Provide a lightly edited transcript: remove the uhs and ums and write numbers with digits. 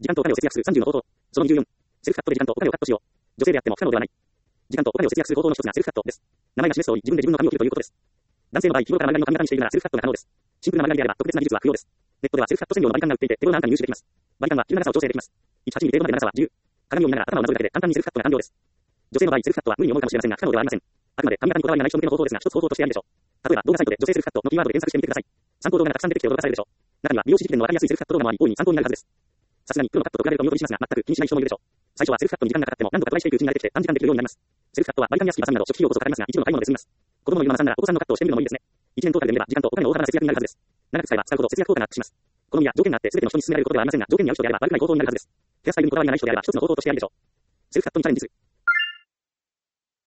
時間とお金を節約する30の方法。その24。セルフカットで時間とお金をカットしよう。女性であっても不可能ではない。時間とお金を節約する方法の一つがセルフカットです。名前が示す通り、自分で自分の髪を切るということです。男性の場合、日頃から丸刈りの髪型にしているならセルフカットが可能です。シンプルな丸刈りであれば特別な技術は不要です。ネットではセルフカット専用のバリカンが売っていて、手頃な安価に入手できます。バリカンは切る長さを調整できます。1、8ミリ程度まで長さは自由。鏡を見ながら頭をなぞるだけで簡単にセルフカットが完了です。女性の場合、セルフカットは無理に思うかもしれませんが、不可能ではありません。あくまで髪型にこだわりがない人向けの方法ですが、一つ方法としてあるでしょう。例えば、動画サイトで女性セルフカットのキーワードで検索してみてください。参考動画がたくさん出てきて驚かされるでしょう。中には美容師直伝のわかりやすいセルフカット動画もあり、大いに参考になるはずです。さすがにプロのカットと比べると見劣りしますが、全く気にしない人もいるでしょう。最初はセルフカットに時間がかかっても何度かトライしていくうちに慣れてきて短時間できるようになります。セルフカットはバリカンやスキーバサミなど初期費用こそかかりますが、一部の買い物で済みます。子供のいるママさんならお子さんのカットをしてみるのもいいですね。1年トータルで見れば時間とお金の大幅な節約になるはずです。長く使えば使うほど節約効果がアップします。好みや条件があって全ての人に勧められることではありませんが、条件に合う人であれば悪くない方法になるはずです。ヘアスタイルにこだわりがない人であれば一つの方法としてあるでしょう。セルフカットにチャレンジする。